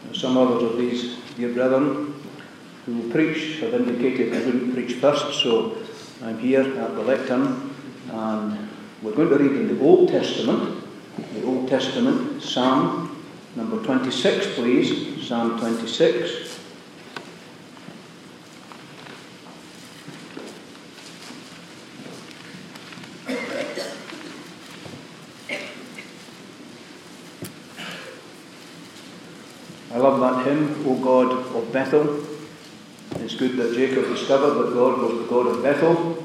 Some others of these dear brethren who will preach have indicated I wouldn't preach first, so I'm here at the lectern, and we're going to read in the Old Testament, Psalm number 26, please, Psalm 26. I love that hymn, O God of Bethel. It's good that Jacob discovered that God was the God of Bethel.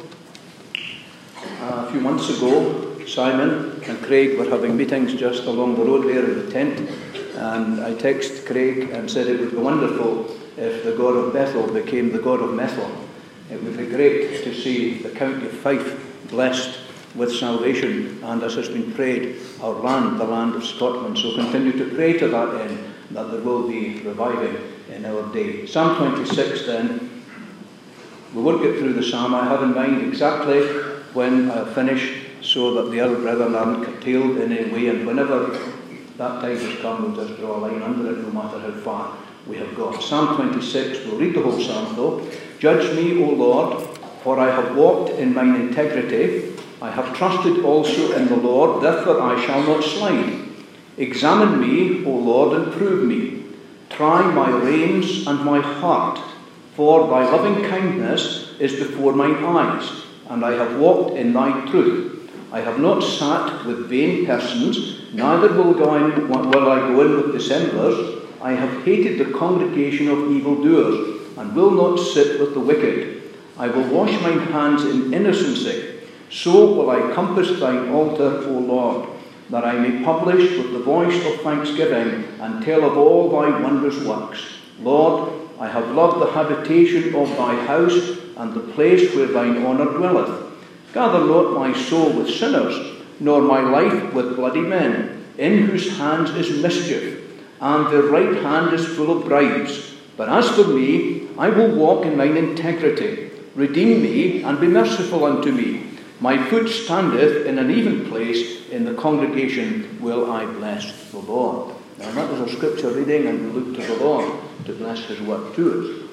A few months ago, Simon and Craig were having meetings just along the road there in the tent, and I texted Craig and said it would be wonderful if the God of Bethel became the God of Methil. It would be great to see the county of Fife blessed with salvation, and as has been prayed, our land, the land of Scotland. So continue to pray to that end, that there will be reviving in our day. Psalm 26 then. We won't get through the psalm. I have in mind exactly when I finish, so that the other brethren aren't curtailed in any way, and whenever that time has come, we'll just draw a line under it, no matter how far we have gone. Psalm 26, we'll read the whole psalm though. Judge me, O Lord, for I have walked in mine integrity. I have trusted also in the Lord, therefore I shall not slide. Examine me, O Lord, and prove me. Try my reins and my heart, for thy loving kindness is before mine eyes, and I have walked in thy truth. I have not sat with vain persons, neither will I go in with dissemblers. I have hated the congregation of evildoers, and will not sit with the wicked. I will wash mine hands in innocency. So will I compass thine altar, O Lord, that I may publish with the voice of thanksgiving, and tell of all thy wondrous works. Lord, I have loved the habitation of thy house, and the place where thine honour dwelleth. Gather not my soul with sinners, nor my life with bloody men, in whose hands is mischief, and their right hand is full of bribes. But as for me, I will walk in mine integrity. Redeem me, and be merciful unto me. My foot standeth in an even place, in the congregation will I bless the Lord. Now that was our scripture reading, and we look to the Lord to bless his work to us.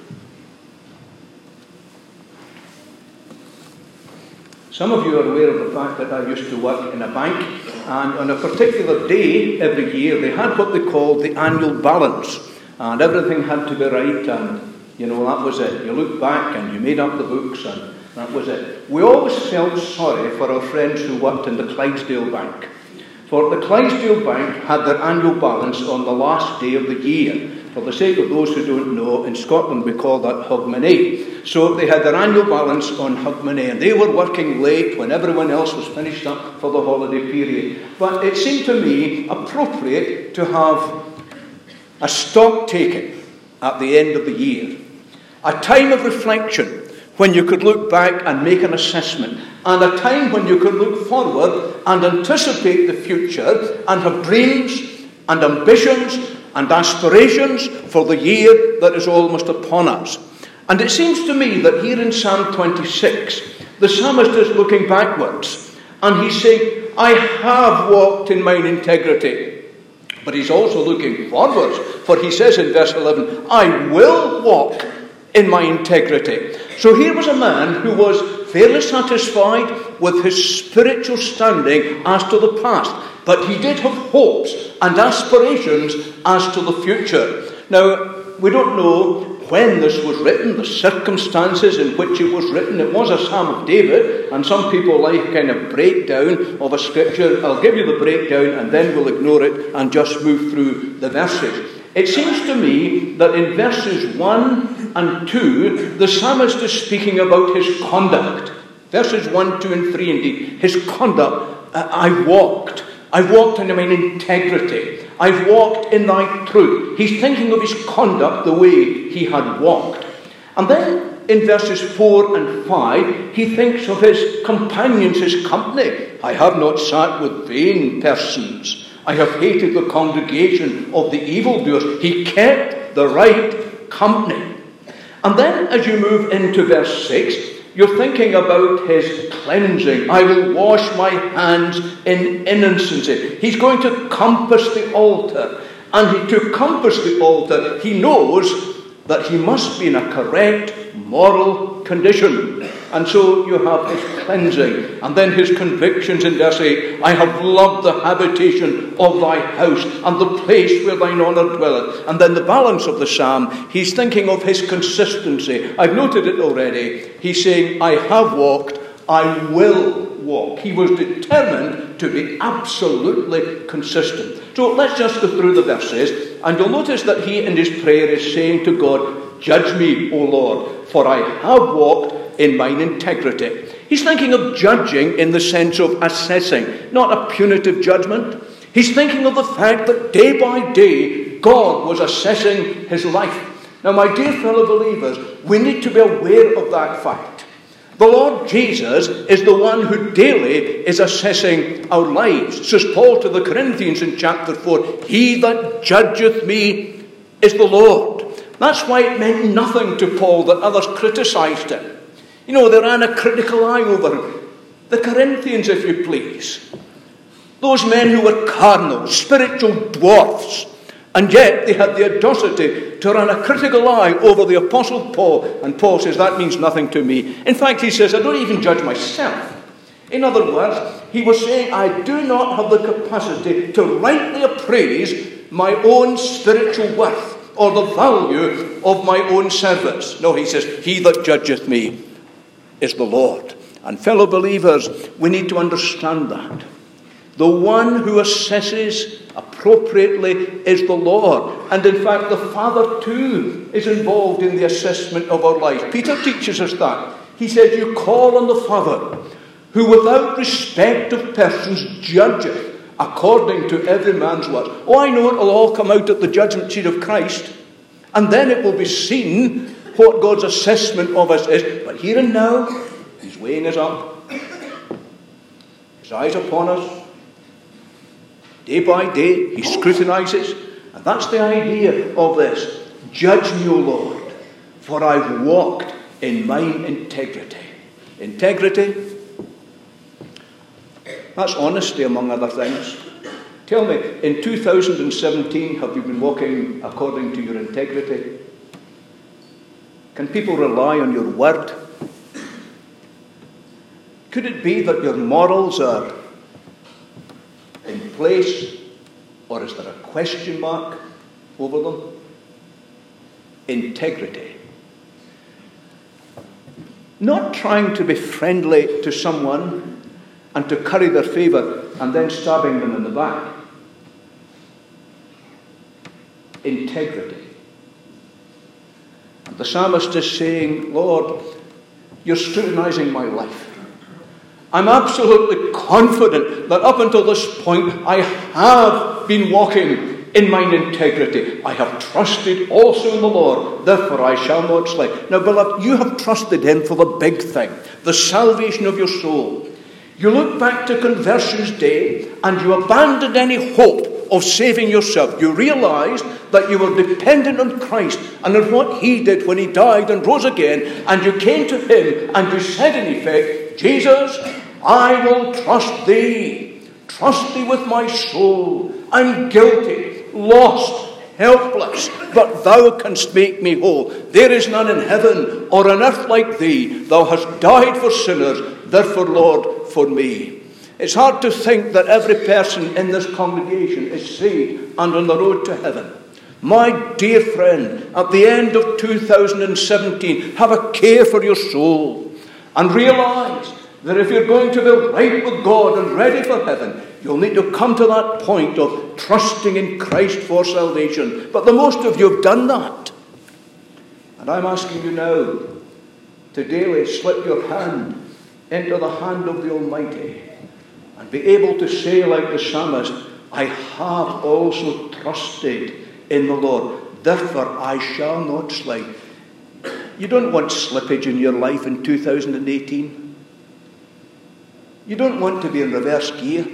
Some of you are aware of the fact that I used to work in a bank, and on a particular day every year they had what they called the annual balance, and everything had to be right, and that was it. You looked back and you made up the books, and that was it. We always felt sorry for our friends who worked in the Clydesdale Bank. For the Clydesdale Bank had their annual balance on the last day of the year. For the sake of those who don't know, in Scotland we call that Hogmanay. So they had their annual balance on Hogmanay, and they were working late when everyone else was finished up for the holiday period. But it seemed to me appropriate to have a stock taking at the end of the year. A time of reflection, when you could look back and make an assessment, and a time when you could look forward and anticipate the future and have dreams and ambitions and aspirations for the year that is almost upon us. And it seems to me that here in Psalm 26, the psalmist is looking backwards, and he's saying, I have walked in mine integrity. But he's also looking forwards, for he says in verse 11, I will walk in my integrity. So here was a man who was fairly satisfied with his spiritual standing as to the past, but he did have hopes and aspirations as to the future. Now, we don't know when this was written, the circumstances in which it was written. It was a Psalm of David, and some people like a kind of breakdown of a scripture. I'll give you the breakdown and then we'll ignore it and just move through the verses. It seems to me that in verses 1 and 2, the psalmist is speaking about his conduct. Verses 1, 2 and 3 indeed. His conduct. I walked in mine integrity. I've walked in thy truth. He's thinking of his conduct the way he had walked. And then in verses 4 and 5, he thinks of his companions, his company. I have not sat with vain persons. I have hated the congregation of the evildoers. He kept the right company. And then as you move into verse 6, you're thinking about his cleansing. I will wash my hands in innocency. He's going to compass the altar. and to compass the altar, he knows that he must be in a correct moral condition. And so you have his cleansing, and then his convictions in verse 8. I have loved the habitation of thy house, and the place where thine honour dwelleth. And then the balance of the psalm, he's thinking of his consistency. I've noted it already. He's saying, I have walked, I will walk. He was determined to be absolutely consistent. So let's just go through the verses, and you'll notice that he in his prayer is saying to God, judge me, O Lord, for I have walked in mine integrity. He's thinking of judging in the sense of assessing, not a punitive judgment. He's thinking of the fact that day by day, God was assessing his life. Now, my dear fellow believers, we need to be aware of that fact. The Lord Jesus is the one who daily is assessing our lives. Says Paul to the Corinthians in chapter 4, he that judgeth me is the Lord. That's why it meant nothing to Paul that others criticised him. You know, they ran a critical eye over him. The Corinthians, if you please. Those men who were carnal, spiritual dwarfs. And yet they had the audacity to run a critical eye over the Apostle Paul. And Paul says, that means nothing to me. In fact, he says, I don't even judge myself. In other words, he was saying, I do not have the capacity to rightly appraise my own spiritual worth or the value of my own service. No, he says, he that judgeth me is the Lord. And fellow believers, we need to understand that. The one who assesses appropriately is the Lord. And in fact, the Father too is involved in the assessment of our life. Peter teaches us that. He says, you call on the Father, who without respect of persons judgeth according to every man's works. Oh, I know it will all come out at the judgment seat of Christ. And then it will be seen what God's assessment of us is. But here and now, he's weighing us up. His eyes upon us. Day by day, he scrutinises. And that's the idea of this. Judge me, O Lord, for I've walked in mine integrity. Integrity, that's honesty, among other things. Tell me, in 2017, have you been walking according to your integrity? Can people rely on your word? Could it be that your morals are in place, or is there a question mark over them? Integrity. Not trying to be friendly to someone and to curry their favour and then stabbing them in the back. Integrity. And the psalmist is saying, Lord, you're scrutinising my life. I'm absolutely confident that up until this point I have been walking in mine integrity. I have trusted also in the Lord, therefore I shall not slay. Now, beloved, you have trusted him for the big thing, the salvation of your soul. You look back to conversion's day and you abandoned any hope of saving yourself. You realised that you were dependent on Christ and on what he did when he died and rose again, and you came to him and you said in effect, Jesus, I will trust thee with my soul. I'm guilty, lost, helpless, but thou canst make me whole. There is none in heaven or on earth like thee. Thou hast died for sinners, therefore, Lord, for me. It's hard to think that every person in this congregation is saved and on the road to heaven. My dear friend, at the end of 2017, have a care for your soul and realise that if you're going to be right with God and ready for heaven, you'll need to come to that point of trusting in Christ for salvation. But the most of you have done that. And I'm asking you now to daily slip your hand into the hand of the Almighty and be able to say like the psalmist, I have also trusted in the Lord, therefore I shall not slide. You don't want slippage in your life in 2018. You don't want to be in reverse gear.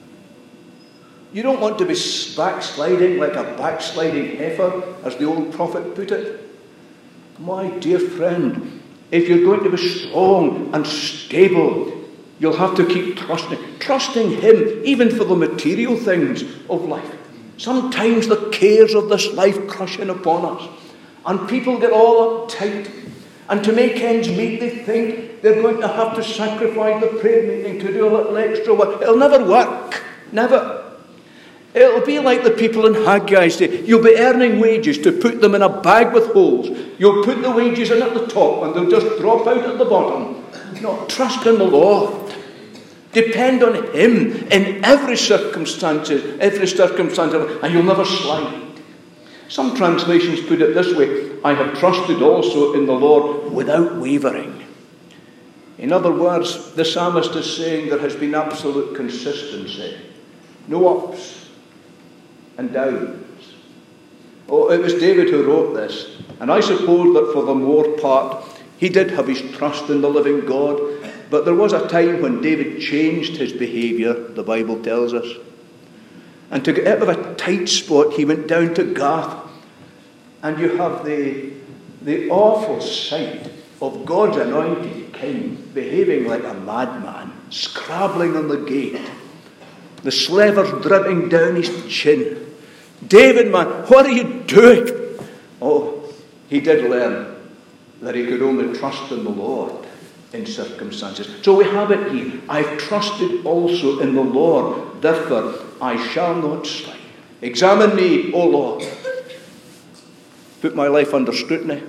You don't want to be backsliding like a backsliding heifer, as the old prophet put it. My dear friend, if you're going to be strong and stable, you'll have to keep trusting him, even for the material things of life. Sometimes the cares of this life crush in upon us, and people get all uptight. And to make ends meet, they think they're going to have to sacrifice the prayer meeting to do a little extra work. It'll never work. Never. It'll be like the people in Haggai say, you'll be earning wages to put them in a bag with holes. You'll put the wages in at the top and they'll just drop out at the bottom. No, trust in the Lord. Depend on Him in every circumstance, and you'll never slide. Some translations put it this way, I have trusted also in the Lord without wavering. In other words, the psalmist is saying there has been absolute consistency. No ups and downs. Oh, it was David who wrote this. And I suppose that for the more part, he did have his trust in the living God. But there was a time when David changed his behaviour, the Bible tells us. And to get out of a tight spot, he went down to Gath. And you have the awful sight of God's anointed king behaving like a madman, scrabbling on the gate, the slavers dripping down his chin. David, man, what are you doing? Oh, he did learn that he could only trust in the Lord in circumstances. So we have it here. I've trusted also in the Lord, therefore I shall not slide. Examine me, O Lord. Put my life under scrutiny.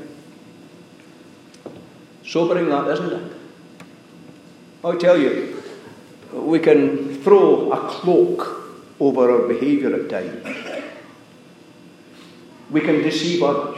Sobering that, isn't it? I'll tell you, we can throw a cloak over our behaviour at times. We can deceive others.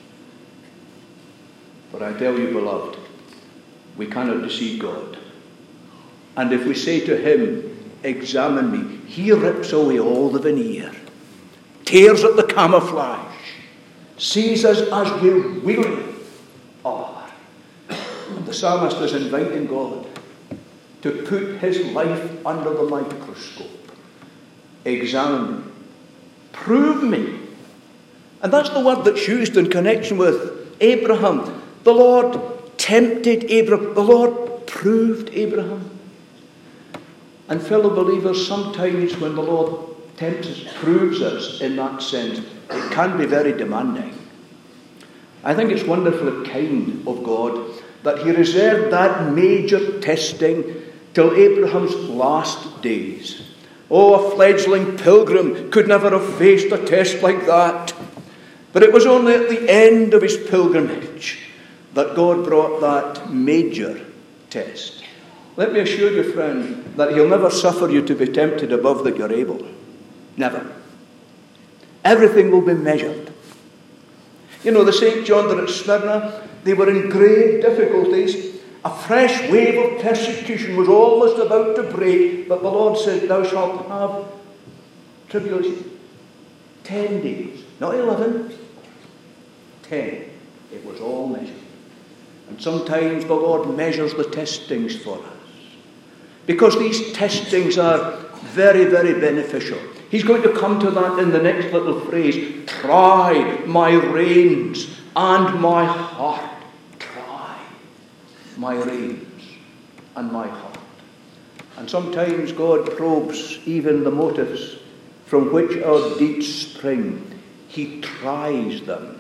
But I tell you, beloved, we cannot deceive God. And if we say to Him, examine me, He rips away all the veneer, tears at the camouflage, sees us as we really are. And the psalmist is inviting God to put his life under the microscope. Examine me. Prove me. And that's the word that's used in connection with Abraham. The Lord tempted Abraham. The Lord proved Abraham. And fellow believers, sometimes when the Lord tempts us, proves us in that sense, it can be very demanding. I think it's wonderfully kind of God that He reserved that major testing till Abraham's last days. Oh, a fledgling pilgrim could never have faced a test like that. But it was only at the end of his pilgrimage that God brought that major test. Let me assure you, friend, that He'll never suffer you to be tempted above that you're able. Never. Everything will be measured. You know, the St. John that at Smyrna, they were in great difficulties. A fresh wave of persecution was almost about to break, but the Lord said, thou shalt have tribulation. 10 days. Not 11. 10. It was all measured. And sometimes the Lord measures the testings for us. Because these testings are very, very beneficial. He's going to come to that in the next little phrase. Try my reins and my heart. Try my reins and my heart. And sometimes God probes even the motives from which our deeds spring. He tries them.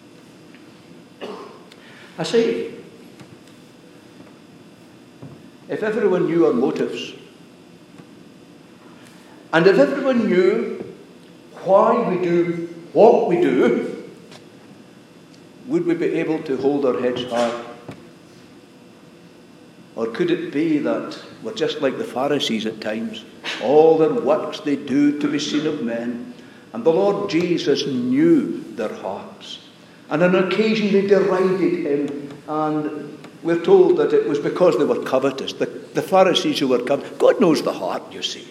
I say, if everyone knew our motives, and if everyone knew why we do what we do, would we be able to hold our heads high? Or could it be that we're just like the Pharisees at times? All their works they do to be seen of men. And the Lord Jesus knew their hearts. And on occasion they derided Him. And we're told that it was because they were covetous. The Pharisees who were covetous. God knows the heart, you see.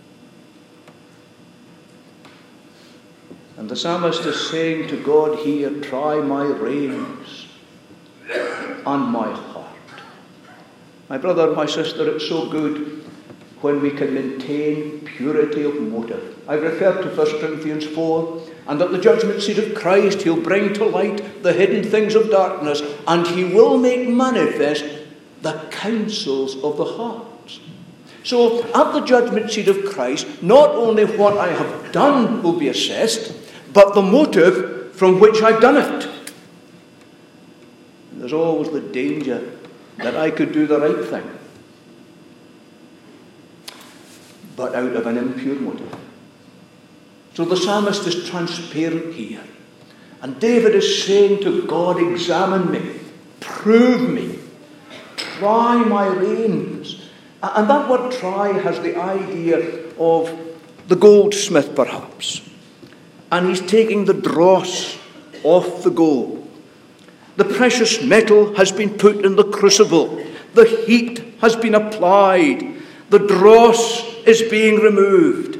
And the psalmist is saying to God here, try my reins and my heart. My brother, my sister, it's so good when we can maintain purity of motive. I referred to 1 Corinthians 4, and at the judgment seat of Christ He'll bring to light the hidden things of darkness, and He will make manifest the counsels of the hearts. So at the judgment seat of Christ, not only what I have done will be assessed, but the motive from which I've done it. There's always the danger that I could do the right thing, but out of an impure motive. So the psalmist is transparent here. And David is saying to God, examine me, prove me, try my reins. And that word try has the idea of the goldsmith perhaps. And he's taking the dross off the gold. The precious metal has been put in the crucible. The heat has been applied. The dross is being removed.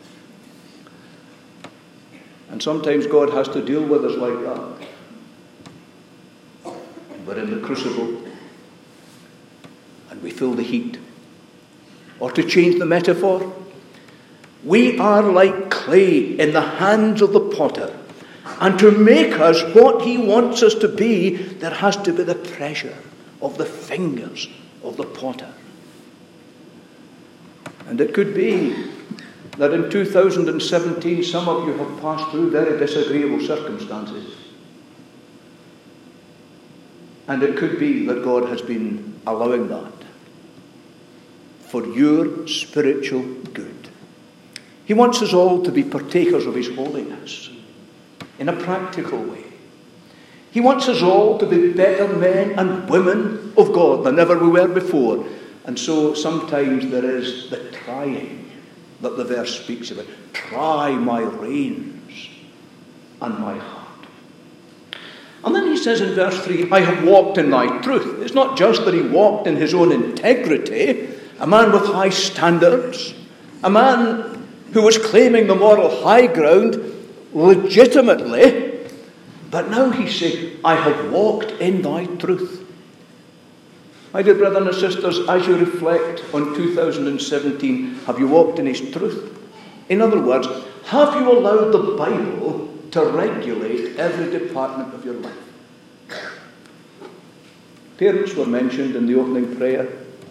And sometimes God has to deal with us like that. We're in the crucible and we feel the heat. Or to change the metaphor, we are like clay in the hands of the potter. And to make us what he wants us to be, there has to be the pressure of the fingers of the potter. And it could be that in 2017 some of you have passed through very disagreeable circumstances. And it could be that God has been allowing that for your spiritual good. He wants us all to be partakers of his holiness in a practical way. He wants us all to be better men and women of God than ever we were before. And so sometimes there is the trying that the verse speaks about. Try my reins and my heart. And then he says in verse 3, I have walked in thy truth. It's not just that he walked in his own integrity, a man with high standards, a man who was claiming the moral high ground legitimately, but now he's saying, I have walked in thy truth. My dear brothers and sisters, as you reflect on 2017, have you walked in his truth? In other words, have you allowed the Bible to regulate every department of your life? Parents were mentioned in the opening prayer.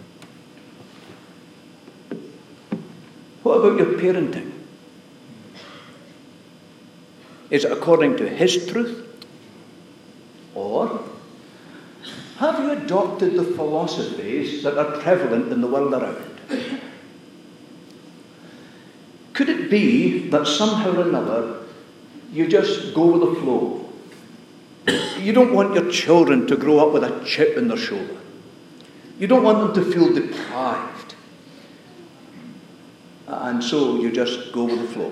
What about your parenting? Is it according to his truth? Or have you adopted the philosophies that are prevalent in the world around? Could it be that somehow or another you just go with the flow? You don't want your children to grow up with a chip in their shoulder. You don't want them to feel deprived. And so you just go with the flow.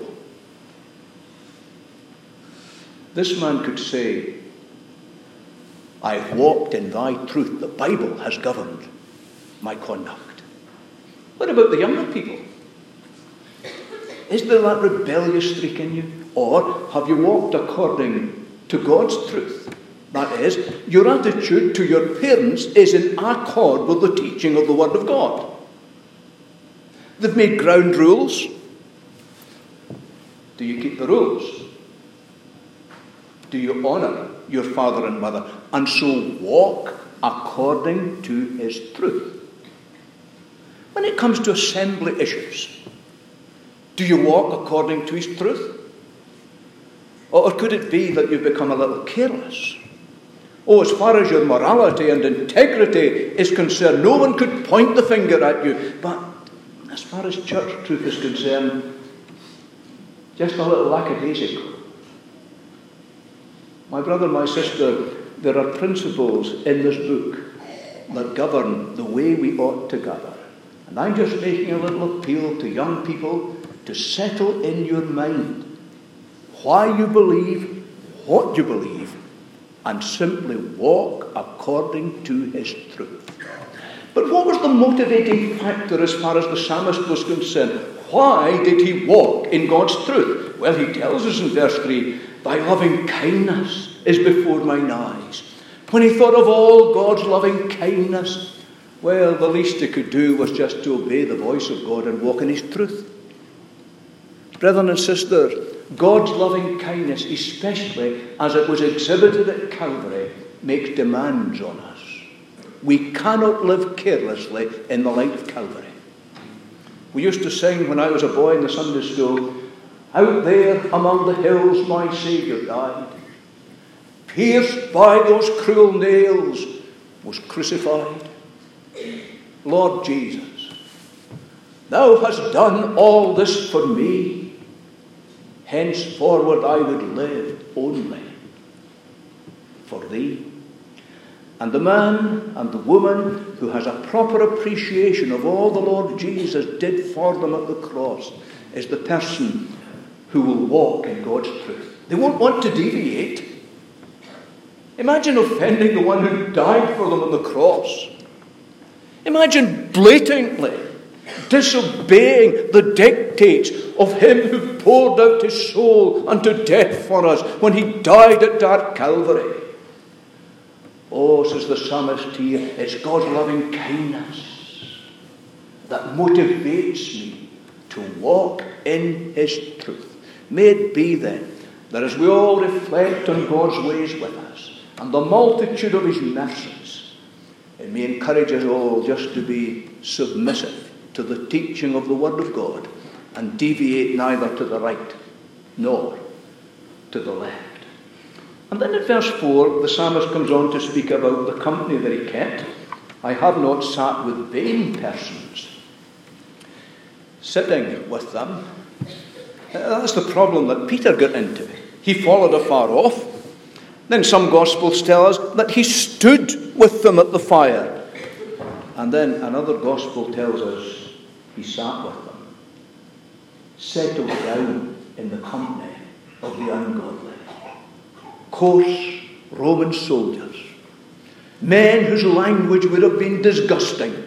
This man could say, I've walked in thy truth. The Bible has governed my conduct. What about the younger people? Is there that rebellious streak in you? Or have you walked according to God's truth? That is, your attitude to your parents is in accord with the teaching of the Word of God. They've made ground rules. Do you keep the rules? Do you honour your father and mother, and so walk according to his truth? When it comes to assembly issues, do you walk according to his truth? Or could it be that you've become a little careless? Oh, as far as your morality and integrity is concerned, no one could point the finger at you. But as far as church truth is concerned, just a little lackadaisical. My brother, my sister, there are principles in this book that govern the way we ought to gather. And I'm just making a little appeal to young people to settle in your mind why you believe, what you believe, and simply walk according to his truth. But what was the motivating factor as far as the psalmist was concerned? Why did he walk in God's truth? Well, he tells us in verse 3, thy loving kindness is before mine eyes. When he thought of all God's loving kindness, well, the least he could do was just to obey the voice of God and walk in his truth. Brethren and sisters, God's loving kindness, especially as it was exhibited at Calvary, makes demands on us. We cannot live carelessly in the light of Calvary. We used to sing when I was a boy in the Sunday school, out there among the hills my Saviour died, pierced by those cruel nails, was crucified. Lord Jesus, thou hast done all this for me. Henceforward I would live only for thee. And the man and the woman who has a proper appreciation of all the Lord Jesus did for them at the cross is the person who will walk in God's truth. They won't want to deviate. Imagine offending the one who died for them on the cross. Imagine blatantly disobeying the dictates of him who poured out his soul unto death for us when he died at dark Calvary. Oh, says the psalmist here, it's God's loving kindness that motivates me to walk in his truth. May it be then that as we all reflect on God's ways with us and the multitude of his mercies, it may encourage us all just to be submissive to the teaching of the Word of God and deviate neither to the right nor to the left. And then in verse 4, the psalmist comes on to speak about the company that he kept. I have not sat with vain persons, sitting with them. That's the problem that Peter got into. He followed afar off. Then some Gospels tell us that he stood with them at the fire. And then another Gospel tells us he sat with them, settled down in the company of the ungodly. Coarse Roman soldiers, men whose language would have been disgusting.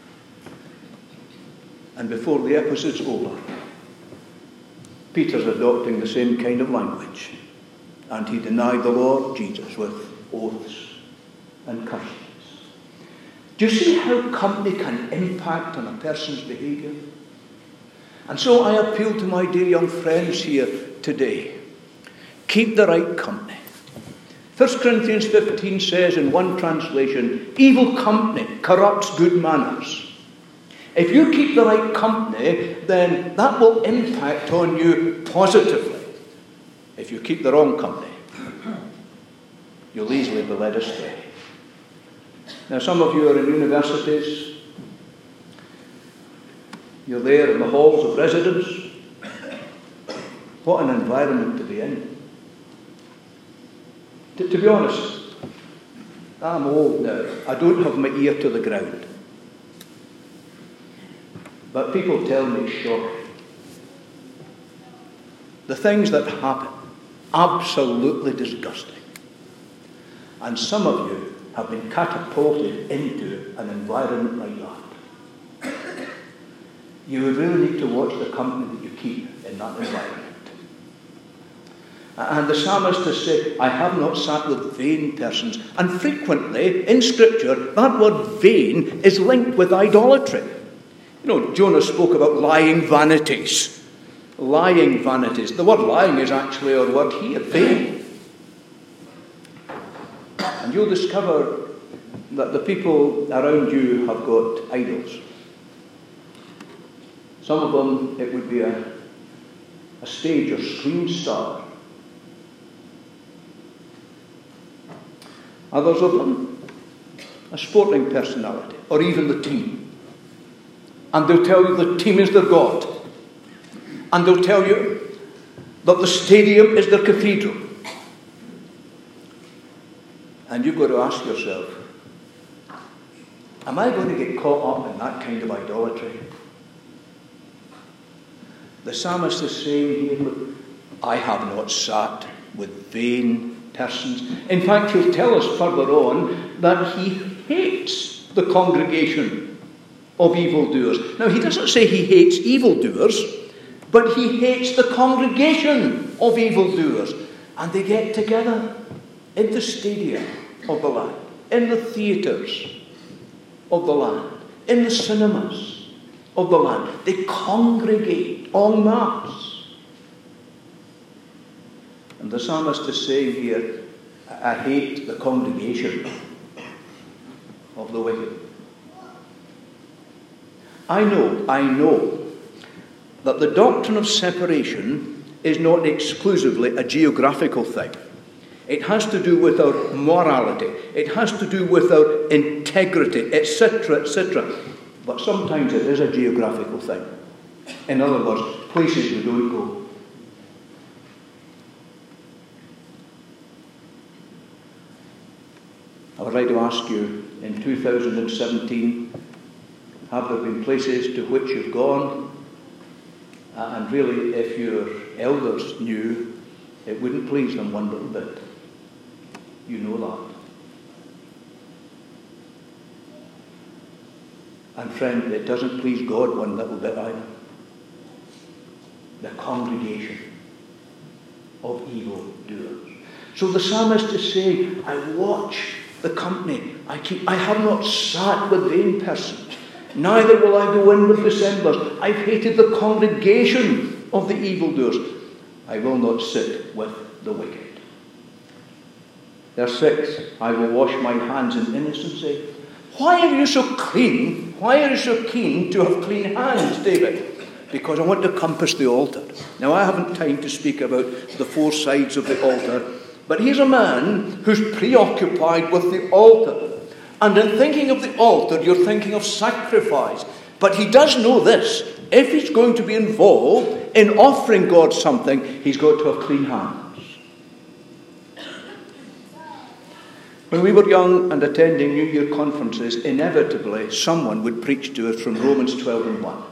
And before the episode's over, Peter's adopting the same kind of language, and he denied the Lord Jesus with oaths and curses. Do you see how company can impact on a person's behaviour? And so I appeal to my dear young friends here today. Keep the right company. 1 Corinthians 15 says in one translation, evil company corrupts good manners. If you keep the right company, then that will impact on you positively. If you keep the wrong company, you'll easily be led astray. Now, some of you are in universities. You're there in the halls of residence. What an environment to be in. To be honest, I'm old now. I don't have my ear to the ground. But people tell me shocking. The things that happen, absolutely disgusting. And some of you have been catapulted into an environment like that. You would really need to watch the company that you keep in that environment. And the psalmist has said, I have not sat with vain persons. And frequently, in Scripture, that word vain is linked with idolatry. You know, Jonah spoke about lying vanities. Lying vanities. The word lying is actually our word here, vain. And you'll discover that the people around you have got idols. Some of them, it would be a stage or screen star. Others of them, a sporting personality, or even the team. And they'll tell you the team is their God. And they'll tell you that the stadium is their cathedral. And you've got to ask yourself, am I going to get caught up in that kind of idolatry? The psalmist is saying here, look, I have not sat with vain persons. In fact, he'll tell us further on that he hates the congregation of evildoers. Now, he doesn't say he hates evildoers, but he hates the congregation of evildoers. And they get together in the stadium of the land, in the theatres of the land, in the cinemas of the land. They congregate en masse. And the psalmist is saying here, I hate the congregation of the wicked. I know that the doctrine of separation is not exclusively a geographical thing. It has to do with our morality. It has to do with our integrity, etc., etc. But sometimes it is a geographical thing. In other words, places we don't go. I would like to ask you, in 2017, have there been places to which you've gone? And really, if your elders knew, it wouldn't please them one little bit. You know that. And friend, it doesn't please God one little bit either. The congregation of evil doers. So the psalmist is saying, I watch the company. I have not sat with vain persons, neither will I go in with dissemblers. I've hated the congregation of the evildoers. I will not sit with the wicked. Verse 6, I will wash my hands in innocency. Why are you so clean? Why are you so keen to have clean hands, David? Because I want to compass the altar. Now, I haven't time to speak about the four sides of the altar, but here's a man who's preoccupied with the altar. And in thinking of the altar, you're thinking of sacrifice. But he does know this. If he's going to be involved in offering God something, he's got to have clean hands. When we were young and attending New Year conferences, inevitably someone would preach to us from Romans 12:1.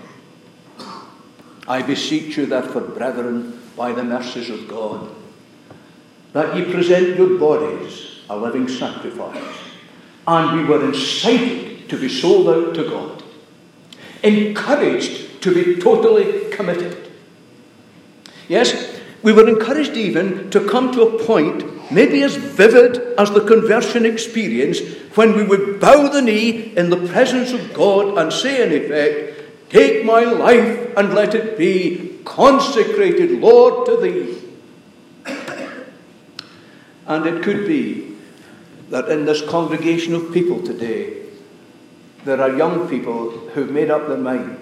I beseech you therefore, brethren, by the mercies of God, that ye present your bodies a living sacrifice. And we were incited to be sold out to God, encouraged to be totally committed. Yes, we were encouraged even to come to a point, maybe as vivid as the conversion experience, when we would bow the knee in the presence of God and say in effect, take my life and let it be consecrated, Lord, to thee. And it could be that in this congregation of people today, there are young people who've made up their mind.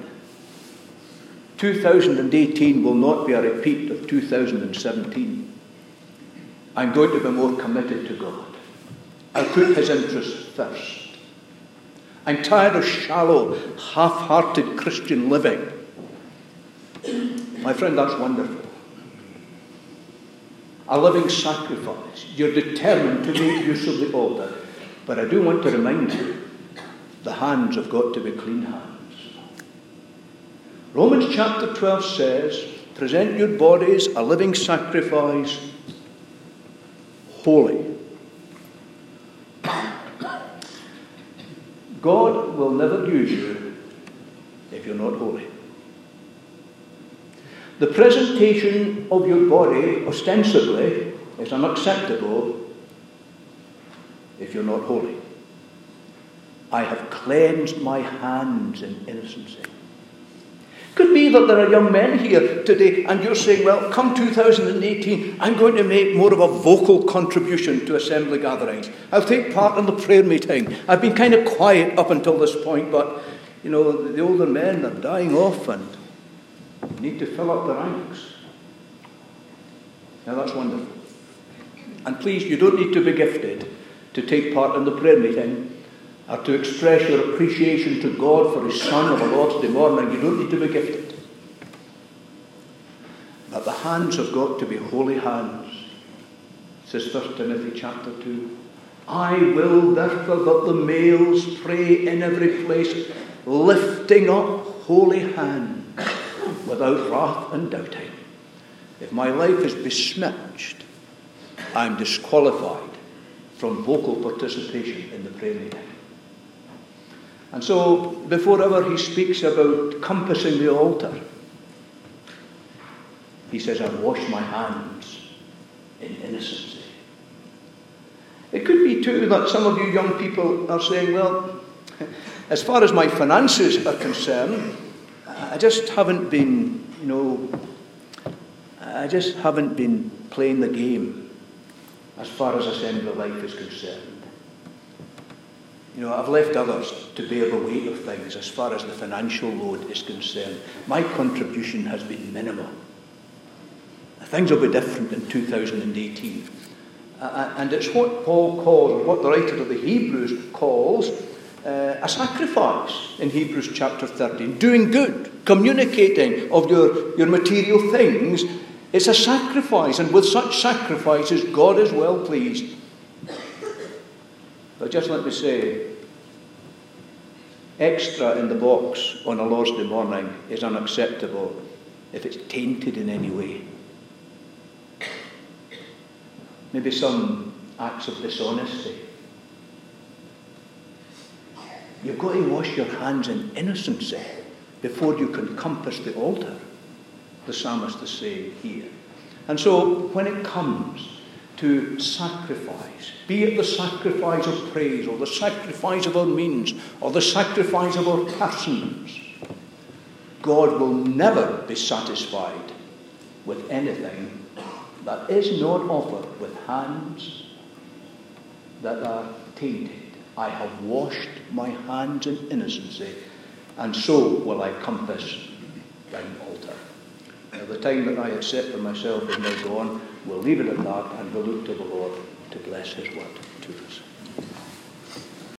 2018 will not be a repeat of 2017. I'm going to be more committed to God. I'll put his interests first. I'm tired of shallow, half-hearted Christian living. My friend, that's wonderful. A living sacrifice. You're determined to make use of the altar. But I do want to remind you, the hands have got to be clean hands. Romans chapter 12 says, present your bodies a living sacrifice, holy. God will never use you if you're not holy. The presentation of your body, ostensibly, is unacceptable if you're not holy. I have cleansed my hands in innocency. Could be that there are young men here today and you're saying, well, come 2018, I'm going to make more of a vocal contribution to assembly gatherings. I'll take part in the prayer meeting. I've been kind of quiet up until this point, but, you know, the older men are dying off and need to fill up the ranks. Now that's wonderful. And please, you don't need to be gifted to take part in the prayer meeting or to express your appreciation to God for his Son on a Lord's Day morning. You don't need to be gifted. But the hands have got to be holy hands. Says 1 Timothy chapter 2. I will therefore that the males pray in every place, lifting up holy hands, without wrath and doubting. If my life is besmirched, I'm disqualified from vocal participation in the prayer meeting. And so, before ever he speaks about compassing the altar, he says, I wash my hands in innocency. It could be too that some of you young people are saying, well, as far as my finances are concerned, I just haven't been, I just haven't been playing the game as far as assembly life is concerned. I've left others to bear the weight of things as far as the financial load is concerned. My contribution has been minimal. Things will be different in 2018. And it's what Paul calls, or what the writer of the Hebrews calls, a sacrifice in Hebrews chapter 13. Doing good, communicating of your material things, it's a sacrifice. And with such sacrifices, God is well pleased. But just let me say, extra in the box on a Lord's Day morning is unacceptable if it's tainted in any way. Maybe some acts of dishonesty. You've got to wash your hands in innocency before you can compass the altar, the psalmist is saying here. And so when it comes to sacrifice, be it the sacrifice of praise or the sacrifice of our means or the sacrifice of our persons, God will never be satisfied with anything that is not offered with hands that are tainted. I have washed my hands in innocency, and so will I compass thine altar. Now, the time that I had set for myself is now gone. We'll leave it at that, and we'll look to the Lord to bless his word to us.